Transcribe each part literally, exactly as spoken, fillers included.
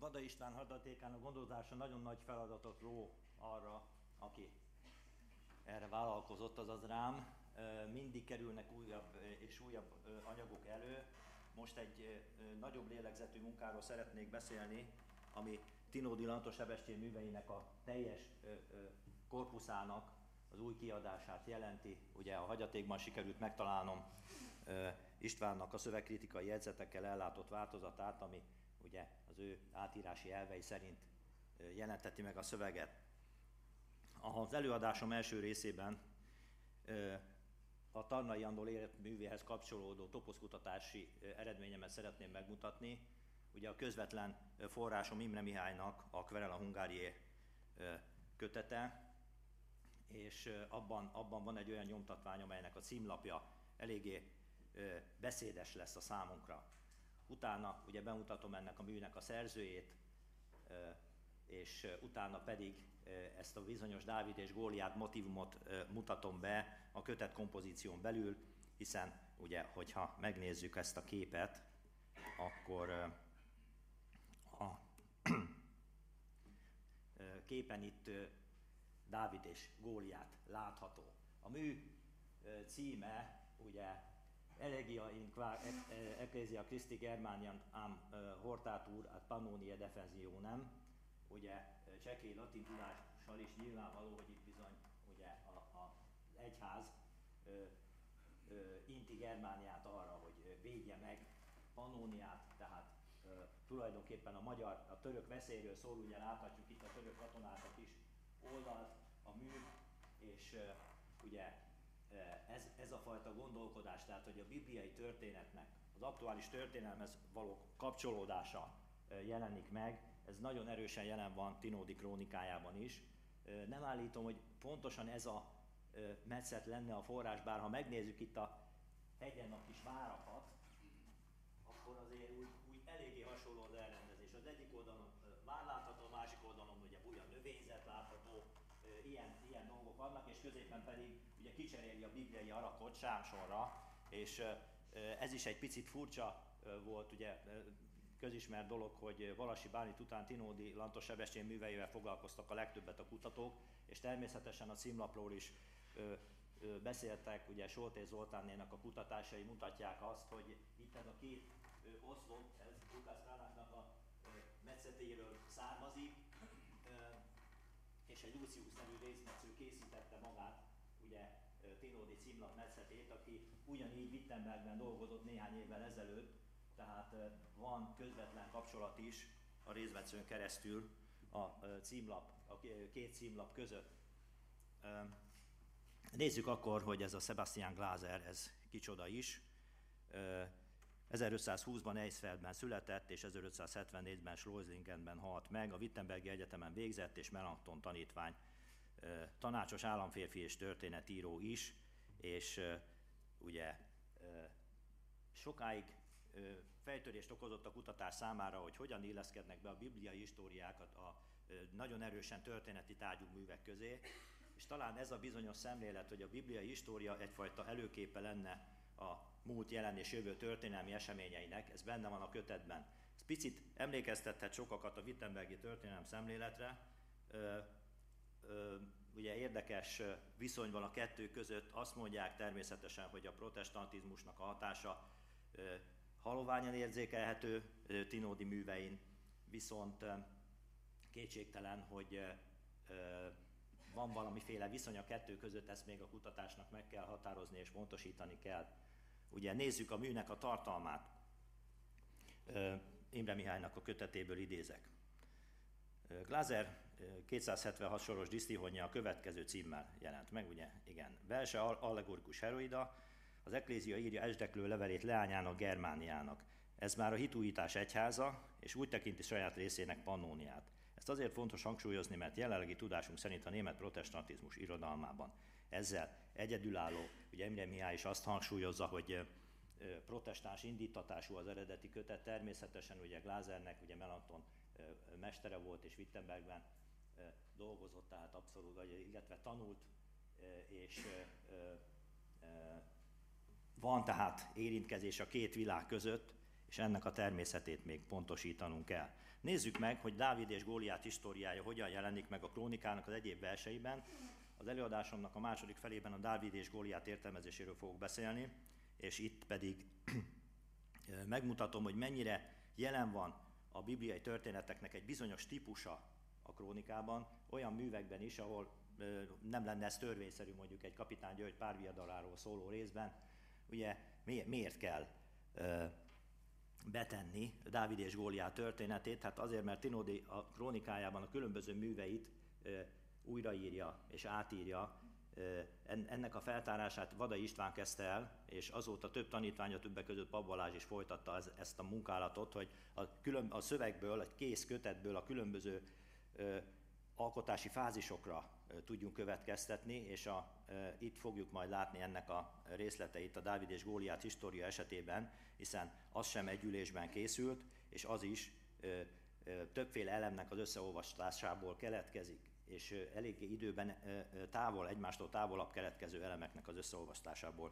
Bada István hadatékának gondozása nagyon nagy feladatot ró arra, aki erre vállalkozott, azaz rám. Mindig kerülnek újabb és újabb anyagok elő. Most egy nagyobb lélegzetű munkáról szeretnék beszélni, ami Tinódi Lantos Sebestyén műveinek a teljes korpuszának az új kiadását jelenti. Ugye a hagyatékban sikerült megtalálnom Istvánnak a szövegkritikai jegyzetekkel ellátott változatát, ami ugye az ő átírási elvei szerint jelenteti meg a szöveget. Az előadásom első részében a Tarnai Andor életművéhez kapcsolódó toposzkutatási eredményemet szeretném megmutatni. Ugye a közvetlen forrásom Imre Mihálynak a Querela Hungariae kötete, és abban, abban van egy olyan nyomtatvány, amelynek a címlapja eléggé beszédes lesz a számunkra. Utána ugye bemutatom ennek a műnek a szerzőjét, és utána pedig ezt a bizonyos Dávid és Góliát motívumot mutatom be a kötet kompozíción belül, hiszen ugye, hogyha megnézzük ezt a képet, akkor a képen itt Dávid és Góliát látható. A mű címe ugye Elegia in qua Ecclesia Christi Germaniam am hortatur ad Pannonia defensionem. Ugye csekély latin tudással is nyilvánvaló, hogy itt bizony ugye a, a, az egyház ö, ö, inti Germániát arra, hogy védje meg Pannóniát, tehát ö, tulajdonképpen a magyar, a török veszélyről szól, ugye láthatjuk itt a török katonákat is oldalt a mű, és ö, ugye ez, ez a fajta gondolkodás, tehát hogy a bibliai történetnek az aktuális történelmez való kapcsolódása jelenik meg, ez nagyon erősen jelen van Tinódi krónikájában is. Nem állítom, hogy pontosan ez a metszet lenne a forrás, bár ha megnézzük itt a hegyen a kis várakat, akkor azért úgy, úgy eléggé hasonló az elrendezés. Az egyik oldalon vár látható, a másik oldalon ugye olyan növényzet látható, ilyen, ilyen dolgok vannak, és középen pedig ugye kicseréli a bibliai arakot sámsorra, és ez is egy picit furcsa volt, ugye közismert dolog, hogy Valasi Bálint után Tinódi Lantos Sebestyén műveivel foglalkoztak a legtöbbet a kutatók, és természetesen a címlapról is ö, ö, beszéltek, ugye Soltész Zoltánnénak a kutatásai mutatják azt, hogy itt ez a két ö, oszlop, ez Lukács Kránáknak a ö, metszetéről származik, ö, és egy Lucius nevű részmetsző készítette magát, ugye Tinódi címlap metszetét, aki ugyanígy Wittenbergben dolgozott néhány évvel ezelőtt, tehát van közvetlen kapcsolat is a részmetszőn keresztül a címlap, a két címlap között. Nézzük akkor, hogy ez a Sebastian Glaser, ez kicsoda is. ezerötszázhúszban Eichsfeldben született, és ezerötszázhetvennégyben Schloeslingenben halt meg, a Wittenbergi Egyetemen végzett, és Melanchthon tanítvány, tanácsos államférfi és történetíró is, és ugye sokáig fejtörést okozott a kutatás számára, hogy hogyan illeszkednek be a bibliai históriákat a nagyon erősen történeti tárgyú művek közé, és talán ez a bizonyos szemlélet, hogy a bibliai história egyfajta előképe lenne a múlt, jelen és jövő történelmi eseményeinek, ez benne van a kötetben. Ez picit emlékeztethet sokakat a wittenbergi történelem szemléletre. Ö, ö, ugye érdekes viszony van a kettő között, azt mondják természetesen, hogy a protestantizmusnak a hatása ö, haloványan érzékelhető Tinódi művein, viszont kétségtelen, hogy van valamiféle viszony a kettő között, ezt még a kutatásnak meg kell határozni és pontosítani kell. Ugye nézzük a műnek a tartalmát. Imre Mihálynak a kötetéből idézek. Glaser kétszázhetvenhat soros disztihonja a következő címmel jelent meg, ugye? Igen. Verse allegorikus heroida, az Ekklézia írja Esdeklő levelét leányának, Germániának. Ez már a hitújítás egyháza, és úgy tekinti saját részének Pannóniát. Ezt azért fontos hangsúlyozni, mert jelenlegi tudásunk szerint a német protestantizmus irodalmában ezzel egyedülálló, ugye Imre Mihály is azt hangsúlyozza, hogy protestáns indítatású az eredeti kötet, természetesen ugye Glasernek, ugye Melanchthon mestere volt, és Wittenbergben dolgozott, tehát abszolút, illetve tanult, és van tehát érintkezés a két világ között, és és ennek a természetét még pontosítanunk kell. Nézzük meg, hogy Dávid és Góliát históriája hogyan jelenik meg a Krónikának az egyéb verseiben. Az előadásomnak a második felében a Dávid és Góliát értelmezéséről fogok beszélni, és itt pedig megmutatom, hogy mennyire jelen van a bibliai történeteknek egy bizonyos típusa a Krónikában, olyan művekben is, ahol nem lenne ez törvényszerű, mondjuk egy Kapitány György párviadaláról szóló részben. Ugye miért kell betenni Dávid és Góliát történetét? Hát azért, mert Tinódi a Krónikájában a különböző műveit újraírja és átírja. Ennek a feltárását Vadai István kezdte el, és azóta több tanítványa, többek között Pap Balázs is folytatta ezt a munkálatot, hogy a, külön, a szövegből, egy kész kötetből a különböző ö, alkotási fázisokra ö, tudjunk következtetni, és a, ö, itt fogjuk majd látni ennek a részleteit a Dávid és Góliát história esetében, hiszen az sem egy ülésben készült, és az is ö, ö, többféle elemnek az összeolvastásából keletkezik, és eléggé időben távol, egymástól távolabb keletkező elemeknek az összeolvasztásából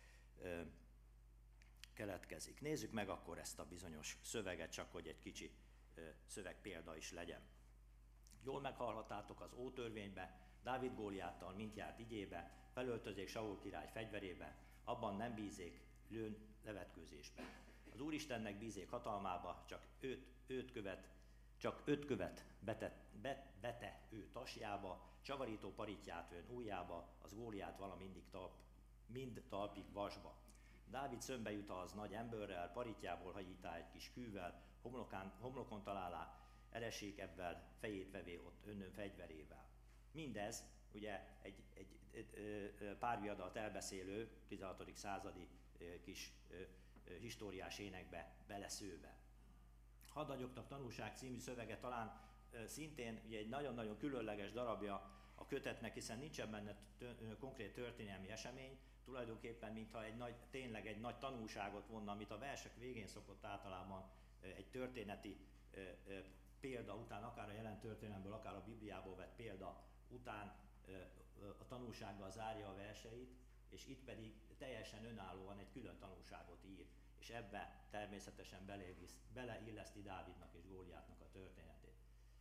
keletkezik. Nézzük meg akkor ezt a bizonyos szöveget, csak hogy egy kicsi szövegpélda is legyen. Jól meghallhattátok az Ótörvénybe, Dávid Góliáttal mint járt igyébe, felöltözék Saul király fegyverébe, abban nem bízék lőn levetkőzésbe. Az Úristennek bízék hatalmába, csak őt, őt követ, csak öt követ bete, bet, bete ő tasjába, csavarító paritját ön ujjába, az Góliát vala mindig talp, mind talpig vasba. Dávid szömbe jut az nagy emberrel, paritjából hagyítá egy kis kűvel, homlokán, homlokon találá, eressék ebben, fejét vevé ott önnön fegyverével. Mindez ugye egy, egy, egy, egy párviadalt elbeszélő tizenhatodik századi kis históriás énekbe beleszőve. Hadnagyoknak tanulság című szövege talán e, szintén ugye egy nagyon-nagyon különleges darabja a kötetnek, hiszen nincsen benne tö- konkrét történelmi esemény, tulajdonképpen mintha egy nagy, tényleg egy nagy tanulságot vonna, amit a versek végén szokott általában e, egy történeti e, e, példa után, akár a jelen történelemből, akár a Bibliából vett példa után e, a tanulsággal zárja a verseit, és itt pedig teljesen önállóan egy külön tanulságot ír, és ebbe természetesen beleilleszti Dávidnak és Góliátnak a történetét.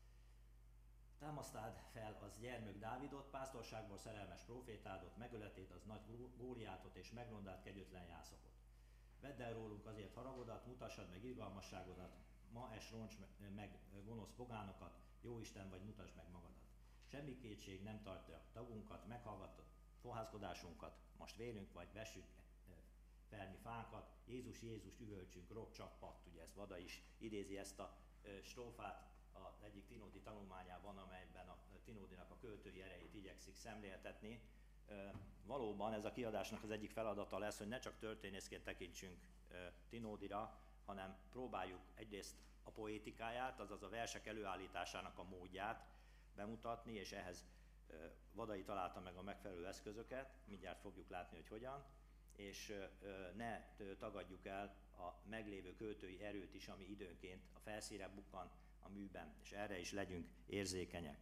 Támasztád fel az gyermök Dávidot, pásztorságból szerelmes profétádot, megöletét az nagy Góliátot, és megrondád kegyetlen jászokot. Vedd el rólunk azért haragodat, mutassad meg irgalmasságodat, ma es roncs meg gonosz pogánokat, Jóisten vagy, mutasd meg magadat. Semmi kétség nem tartja tagunkat, meghallgatott fohászkodásunkat, most vélünk vagy vessük fel mi fákat, Jézus, Jézus, üvölcsünk, robb csak patt. Ugye ez Vada is idézi ezt a e, strófát az egyik Tinódi tanulmányában, amelyben a Tinódinak a költői erejét igyekszik szemléltetni. E, valóban ez a kiadásnak az egyik feladata lesz, hogy ne csak történészként tekintsünk e, Tinódira, hanem próbáljuk egyrészt a poétikáját, azaz a versek előállításának a módját bemutatni, és ehhez e, Vadai találta meg a megfelelő eszközöket, mindjárt fogjuk látni, hogy hogyan, és ne tagadjuk el a meglévő költői erőt is, ami időnként a felszínre bukkan a műben, és erre is legyünk érzékenyek.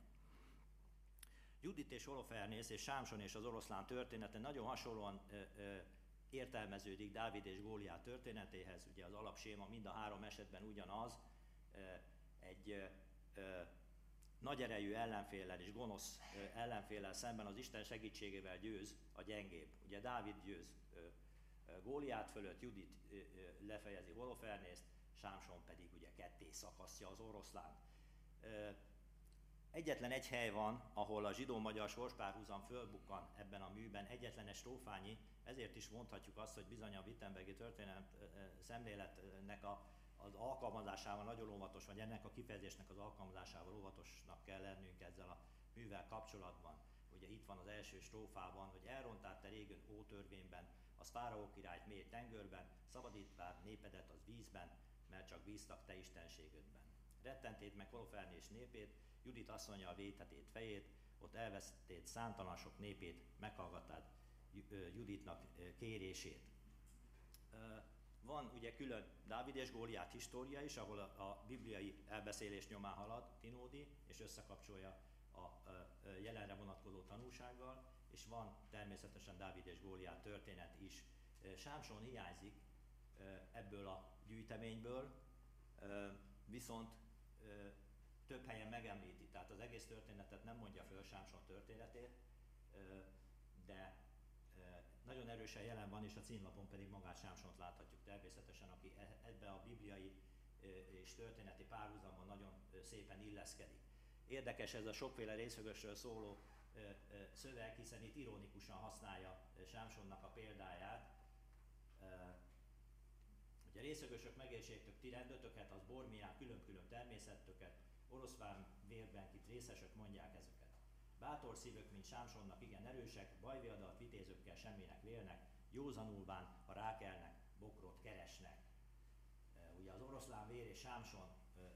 Judit és Holofernész és Sámson és az oroszlán története nagyon hasonlóan ö, ö, értelmeződik Dávid és Góliát történetéhez, ugye az alapséma mind a három esetben ugyanaz, ö, egy ö, ö, nagy erejű ellenféllel és gonosz ö, ellenféllel szemben az Isten segítségével győz a gyengébb. Ugye Dávid győz ö, ö, Góliát fölött, Judit ö, ö, lefejezi Holofernészt, Sámson pedig ugye ketté szakasztja az oroszlánt. Ö, Egyetlen egy hely van, ahol a zsidó-magyar sorspárhuzam fölbukkan ebben a műben, egyetlen egy strófányi, ezért is mondhatjuk azt, hogy bizony a wittenbergi történelem szemléletnek a, az alkalmazásával nagyon óvatos, vagy ennek a kifejezésnek az alkalmazásával óvatosnak kell lennünk ezzel a művel kapcsolatban. Ugye itt van az első strófában, hogy elrontád te régen Ótörvényben, az Fáraó királyt mély tengőrben, szabadítvád népedet az vízben, mert csak bíztak te istenségedben. Rettentéd meg Holofernés népét, Judit asszonya vétetét fejét, ott elvesztették számtalan sok népét, meghallgattad Juditnak kérését. Van ugye külön Dávid és Góliát história is, ahol a bibliai elbeszélés nyomán halad Tinódi, és összekapcsolja a jelenre vonatkozó tanúsággal, és van természetesen Dávid és Góliát történet is. Sámson hiányzik ebből a gyűjteményből, viszont több helyen megemlíti, tehát az egész történetet nem mondja föl, Sámson történetét, de nagyon erősen jelen van, és a címlapon pedig magát Sámsont láthatjuk természetesen, aki ebbe a bibliai és történeti párhuzamban nagyon szépen illeszkedik. Érdekes ez a sokféle részögösről szóló szöveg, hiszen itt ironikusan használja Sámsonnak a példáját. Ugye részögösök megértsétek ti rendötöket, az bormián külön-külön természettöket, oroszlán vérben kit részesek mondják ezeket. Bátor szívök, mint Sámsonnak igen erősek, bajviadalt vitézőkkel semminek vélnek, józanulván, ha rákelnek, bokrot keresnek. Ugye az oroszlán vér és Sámson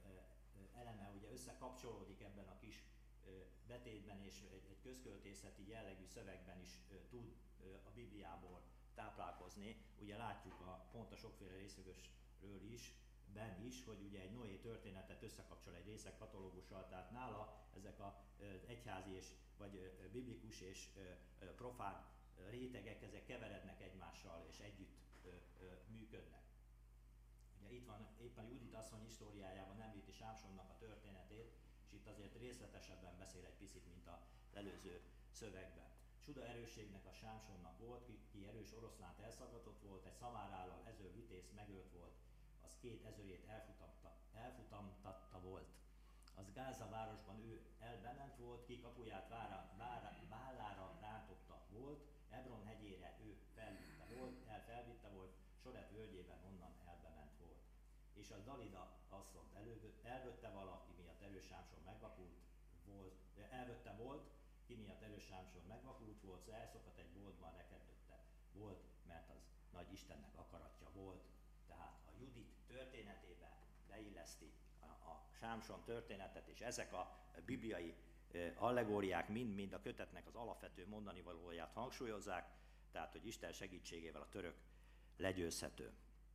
eleme ugye összekapcsolódik ebben a kis betétben, és egy közköltészeti jellegű szövegben is tud a Bibliából táplálkozni. Ugye látjuk a, pont a sokféle részögösről is, ben is, hogy ugye egy Noé történetet összekapcsol egy részek katalógussal, tehát nála ezek az egyházi és vagy biblikus és profán rétegek, ezek keverednek egymással és együtt működnek. Ugye itt van éppen Judit asszony históriájában említi Sámsonnak a történetét, és itt azért részletesebben beszél egy picit, mint az előző szövegben. Csuda erősségnek a Sámsonnak volt, ki, ki erős oroszlánt elszaggatott volt, egy szamárállal ező vitéz megölt volt, az két ezőjét elfutamta, elfutamtatta volt. Az Gáza városban ő elbement volt, ki kapuját vára, vára, vállára rántotta volt, Hebron hegyére ő felvitte volt, el felvitte volt, Soret völgyében onnan elbement volt. És az Dalida asszonyt elvötte valaki, miatt erős Sámson megvakult volt, elvötte volt, ki miatt erős Sámson megvakult volt, szóval elszakadt egy boltban, rekedőtte volt, mert az nagy Istennek akaratja volt. Tehát a Judit történetébe beilleszti a, a Sámson történetet, és ezek a bibliai allegóriák mind-mind a kötetnek az alapvető mondani valóját hangsúlyozzák, tehát hogy Isten segítségével a török legyőzhető.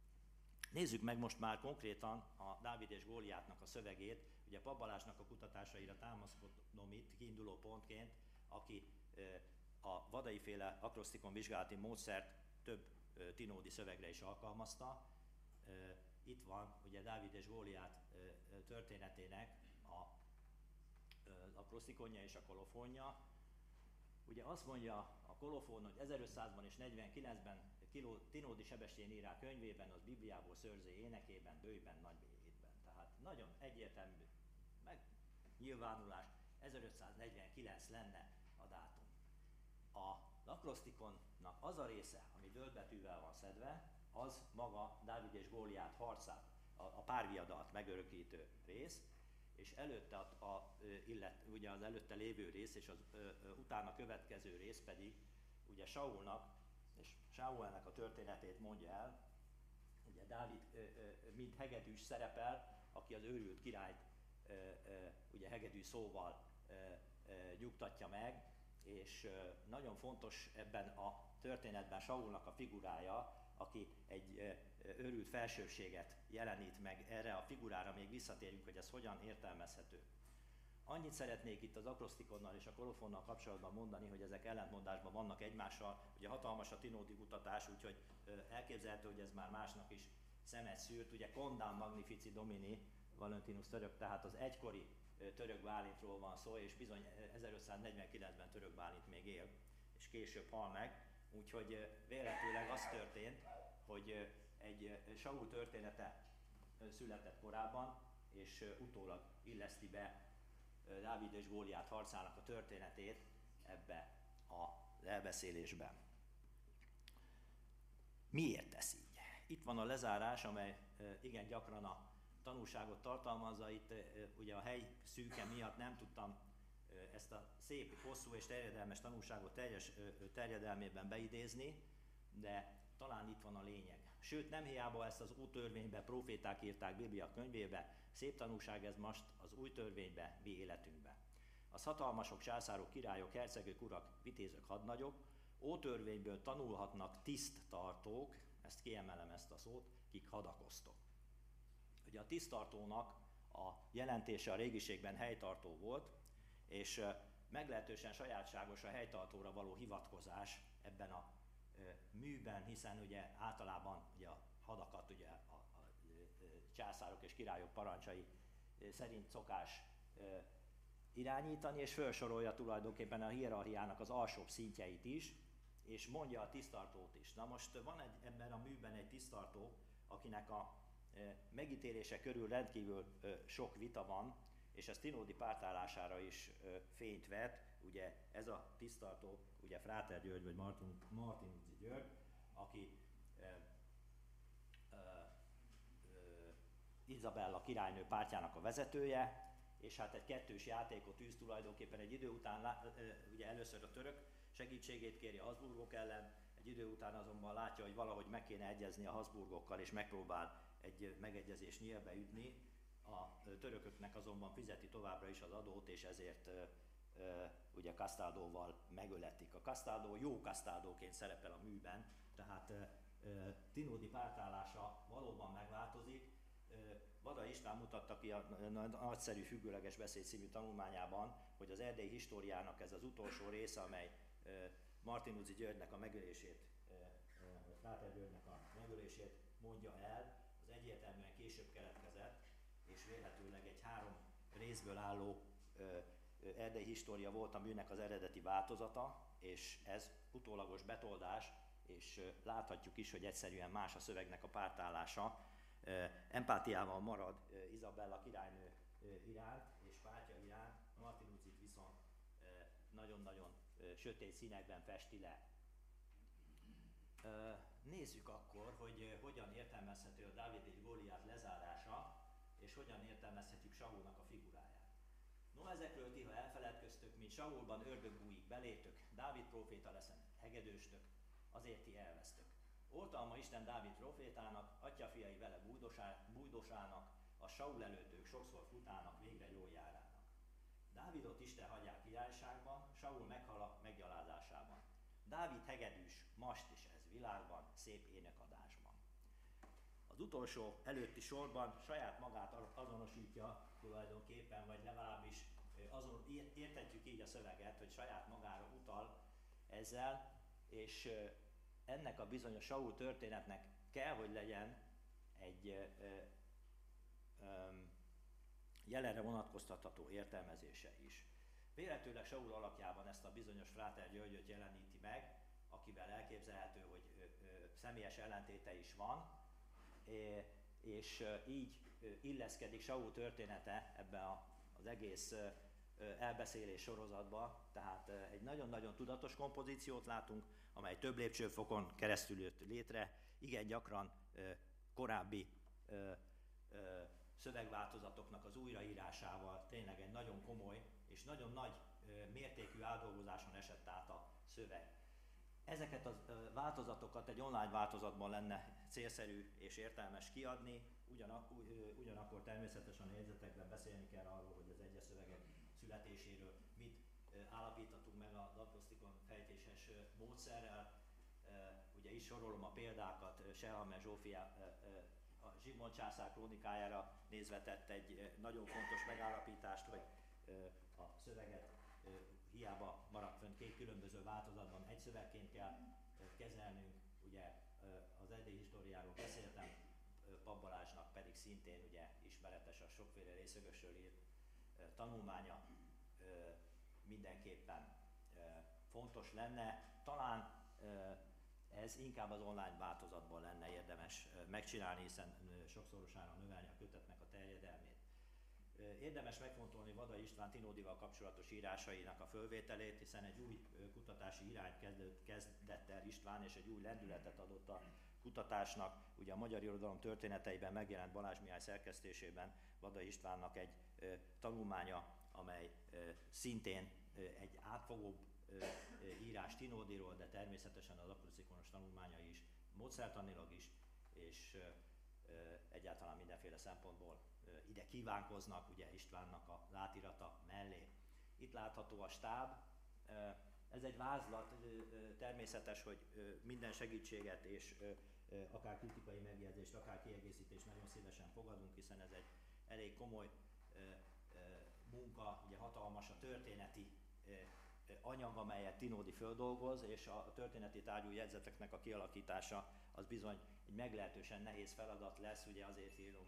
Nézzük meg most már konkrétan a Dávid és Góliátnak a szövegét. Ugye Papp Balázsnak a kutatásaira támaszkodom itt kiinduló pontként, aki a vadai féle akrosztikon vizsgálati módszert több tinódi szövegre is alkalmazta. Itt van ugye Dávid és Góliát történetének a, az akrosztikonja és a kolofonja. Ugye azt mondja a kolofon, hogy ezerötszázban és negyvenkilencben Tinódi Sebestyén írá könyvében, az Bibliából szőrző énekében, bőjben, nagybélyétben. Tehát nagyon egyértelmű megnyilvánulás, ezerötszáznegyvenkilenc lenne a dátum. Az akrosztikonnak az a része, ami döldbetűvel van szedve, az maga Dávid és Góliát harcát, a, a párviadalt megörökítő rész, és előtte a, a, illet, ugye az előtte lévő rész, és az ö, ö, utána következő rész pedig ugye Saulnak, és Sámuelnek a történetét mondja el. Ugye Dávid ö, ö, mint hegedűs szerepel, aki az őrült királyt ö, ö, ugye hegedű szóval ö, ö, nyugtatja meg, és ö, nagyon fontos ebben a történetben Saulnak a figurája, aki egy ö, őrült felsőbséget jelenít meg. Erre a figurára még visszatérünk, hogy ez hogyan értelmezhető. Annyit szeretnék itt az akrosztikonnal és a kolofonnal kapcsolatban mondani, hogy ezek ellentmondásban vannak egymással. Ugye hatalmas a tinódi kutatás, úgyhogy elképzelhető, hogy ez már másnak is szemet szűrt. Ugye Condam Magnifici Domini, Valentinus török, tehát az egykori Török Bálintról van szó, és bizony ezerötszáznegyvenkilencben Török Bálint még él, és később hal meg. Úgyhogy véletlenül az történt, hogy egy Saul története született korábban, és utólag illeszti be Dávid és Góliát harcának a történetét ebbe az elbeszélésben. Miért tesz így? Itt van a lezárás, amely igen gyakran a tanúságot tartalmazza. Itt ugye a hely szűke miatt nem tudtam ezt a szép, hosszú és terjedelmes tanúságot teljes terjedelmében beidézni, de talán itt van a lényeg. Sőt, nem hiába ezt az Ótörvénybe proféták írták Biblia könyvébe, szép tanúság ez most az új törvénybe, mi életünkbe. Az hatalmasok, császárok, királyok, hercegök, urak, vitézök, hadnagyok, Ótörvényből tanulhatnak tiszttartók, ezt kiemelem ezt a szót, kik hadakoztok. Ugye a tiszttartónak a jelentése a régiségben helytartó volt, és meglehetősen sajátságos a helytartóra való hivatkozás ebben a műben, hiszen ugye általában ugye a hadakat ugye a, a császárok és királyok parancsai szerint szokás irányítani, és felsorolja tulajdonképpen a hierarchiának az alsóbb szintjeit is, és mondja a tisztartót is. Na most van egy, ebben a műben egy tisztartó, akinek a megítélése körül rendkívül sok vita van, és ez Tinódi pártállására is fényt vet. Ugye ez a tisztartó, ugye Fráter György vagy Martin, Martinuzzi György, aki e, e, e, Izabella királynő pártjának a vezetője, és hát egy kettős játékot űz tulajdonképpen egy idő után, e, ugye először a török segítségét kéri a Habsburgok ellen, egy idő után azonban látja, hogy valahogy meg kéne egyezni a Habsburgokkal, és megpróbál egy megegyezést nyílbe ütni. A törököknek azonban fizeti továbbra is az adót, és ezért uh, uh, ugye Castaldóval megöletik. A Castaldo jó Castaldóként szerepel a műben, tehát uh, uh, Tinódi pártállása valóban megváltozik. Uh, Vada István mutatta ki a nagyszerű függőleges beszéd című tanulmányában, hogy az erdélyi históriának ez az utolsó része, amely uh, Martinuzzi Györgynek a megölését, uh, uh, Fráter Györgynek a megölését mondja el, az egyértelműen később keletkezett, és vélhetőleg egy három részből álló ö, ö, erdélyi história volt a műnek az eredeti változata, és ez utólagos betoldás, és ö, láthatjuk is, hogy egyszerűen más a szövegnek a pártállása. Ö, empátiával marad ö, Izabella királynő ö, iránt, és pártja iránt, Martinuzzit viszont ö, nagyon-nagyon ö, sötét színekben festi le. Ö, nézzük akkor, hogy ö, hogyan értelmezhető a Dávid és Góliát lezárása, és hogyan értelmezhetjük Saulnak a figuráját. No, ezekről ti, ha elfeledkeztök, mint Saulban ördögbújik belétök, Dávid próféta leszem hegedőstök, azért ti elvesztök. Oltalma Isten Dávid prófétának, atyafiai vele bújdosá, bújdosának, a Saul előtt ők sokszor futának, végre jól járának. Dávidot Isten hagyják királyságban, Saul meghal a meggyalázásában. Dávid hegedűs, mast is ez világban, szép énekadásban. Az utolsó előtti sorban saját magát azonosítja tulajdonképpen, vagy legalábbis azon, értetjük így a szöveget, hogy saját magára utal ezzel, és ennek a bizonyos Saul történetnek kell, hogy legyen egy ö, ö, jelenre vonatkoztatható értelmezése is. Véletőleg Saul alakjában ezt a bizonyos Fráter Györgyöt jeleníti meg, akivel elképzelhető, hogy ö, ö, személyes ellentéte is van, és így illeszkedik Saul története ebbe az egész elbeszélés sorozatba, tehát egy nagyon-nagyon tudatos kompozíciót látunk, amely több lépcsőfokon keresztül jött létre, igen gyakran korábbi szövegváltozatoknak az újraírásával, tényleg egy nagyon komoly és nagyon nagy mértékű átdolgozáson esett át a szöveg. Ezeket a változatokat egy online változatban lenne célszerű és értelmes kiadni, ugyanak, ugyanakkor természetesen a jegyzetekben beszélni kell arról, hogy az egyes szövegek születéséről mit állapíthatunk meg a dagnosztikon fejtéses módszerrel. Ugye is sorolom a példákat, Selhalme Zsófia a Zsigmond császár krónikájára nézve tett egy nagyon fontos megállapítást, hogy a szöveget hiába maradt fönn két különböző változatban, egy szövegként kell kezelnünk. Ugye az erdélyi históriáról beszéltem, Papp Balázsnak pedig szintén ugye ismeretes a sokféle részögösről írt tanulmánya, mindenképpen fontos lenne. Talán ez inkább az online változatban lenne érdemes megcsinálni, hiszen sokszorosára növelni a kötetnek a terjedelmét. Érdemes megfontolni Vada István Tinódival kapcsolatos írásainak a fölvételét, hiszen egy új kutatási irányt kezdett, kezdett el István, és egy új lendületet adott a kutatásnak. Ugye a magyar irodalom történeteiben megjelent Balázs Mihály szerkesztésében Vada Istvánnak egy ö, tanulmánya, amely ö, szintén ö, egy átfogóbb ö, ö, írás Tinódiról, de természetesen az akroszikonos tanulmányai is, módszertanilag is, és ö, ö, egyáltalán mindenféle szempontból ö, ide kívánkoznak, ugye Istvánnak a látirata mellé. Itt látható a stáb. Ö, ez egy vázlat, ö, természetes, hogy ö, minden segítséget és ö, akár kritikai megjegyzést, akár kiegészítést nagyon szívesen fogadunk, hiszen ez egy elég komoly ö, ö, munka, ugye hatalmas a történeti ö, ö, anyag, amelyet Tinódi földolgoz, és a történeti tárgyú jegyzeteknek a kialakítása az bizony egy meglehetősen nehéz feladat lesz, ugye azért írom, hogy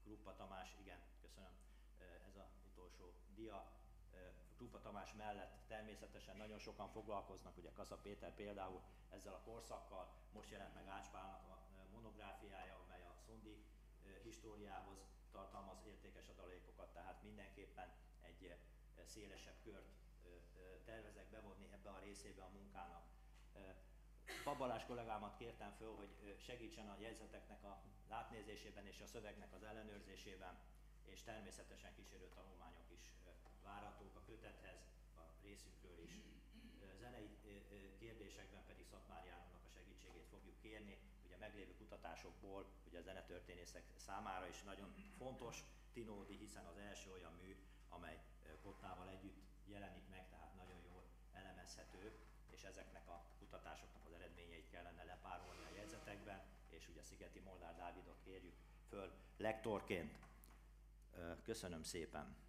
Kruppa Tamás, igen, köszönöm, ez az utolsó dia. Kruppa Tamás mellett természetesen nagyon sokan foglalkoznak, ugye Kassa Péter például ezzel a korszakkal, most jelent meg Ács Pálnak a monográfiája, amely a szondi históriához tartalmaz értékes adalékokat, tehát mindenképpen egy szélesebb kört tervezek bevonni ebbe a részébe a munkának. Balázs kollégámat kértem föl, hogy segítsen a jegyzeteknek a átnézésében és a szövegnek az ellenőrzésében, és természetesen kísérő tanulmányok is várhatók a kötethez, a részünkről is. Zenei kérdésekben pedig Szatmár Jánosnak a segítségét fogjuk kérni. Ugye meglévő kutatásokból, ugye a zenetörténészek számára is nagyon fontos Tinódi, hiszen az első olyan mű, amely Kottával együtt jelenik meg, tehát nagyon jól elemezhető, és ezeknek a kutatásoknak az eredményeit kellene lepárolni a jegyzetekben, és ugye Szigeti Molnár Dávidot kérjük föl lektorként. Köszönöm szépen!